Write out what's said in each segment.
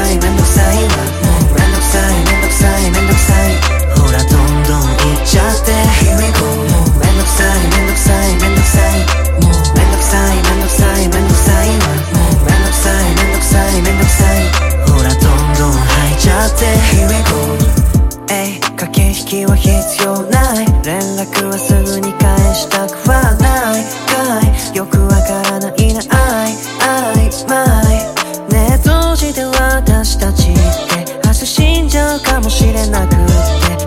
さいめんどくさいわ、もうめんどくさいめんどくさいめんどくさい、ほらどんどんいっちゃって Here we go、 もうめんどくさいめんどくさいめんどくさい、もうめんどくさいめんどくさいめんどくさいわ、もうめんどくさいめんどくさいめんどくさい、ほらどんどん吐いちゃって Here we go。駆け引きは必要ない、連絡はすぐに返したくはないかい、よくわからないな曖昧ね、閉じて私たちって明日死んじゃうかもしれなくって、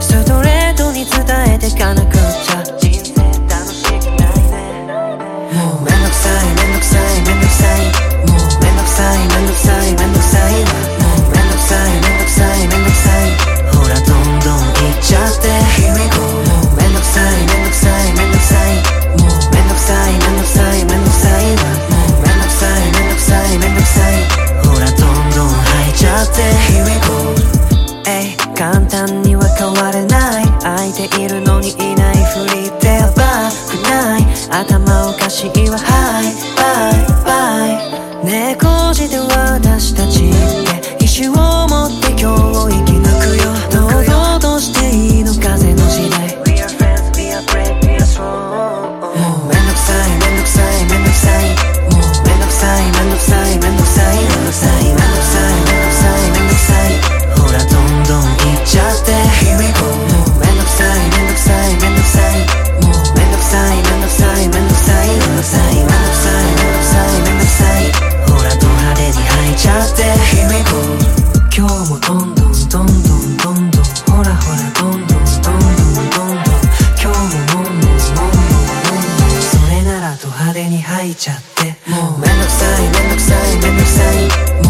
ストレートに伝えてかなくちゃ人生楽しくないね、もうめんどくさいめんどくさいめんどくさい、もうめんどくさいめんどくさいめんどくさいわ、もうめんどくさいめんどくさいめんどくさい、ほらどんどんいっちゃって Here we go、 もうめんどくさいめんどくさいめんどくさい、もうめんどくさいめんどくさいめんどくさいわ、もうめんどくさいめんどくさいめんどくさい、ほらどんどん吐いちゃって Here we go。 簡単には変われない、相手いるのにいないふりでやばくない、頭おかしいわはいバイバイね、こじて私たちって意志を持って今日を生き抜くよ、堂々としていいの風の時代 We are friends, we are brave, we are strong、 もうめんどくさいめんどくさいめんどくさい、もうめんどくさいめんどくさいめんどくさいめんどくさいめんどくさいめんどくさいめんどくさい、ほらどんどんいっちゃって Here we go、 もうめんどくさいめんどくさいめんどくさい、もうめんどくさいめんどくさいめんどくさいめんどくさいめんどくさいめんどくさいめんどくさい、ほらド派手に吐いちゃって Here we go。 今日もどんどんどんどんどんどん、ほらほらどんどんどんどんどんどん、今日ももんもんもんもんもん、それならド派手に吐いちゃって、もうめんどくさいめんどくさいめんどくさい、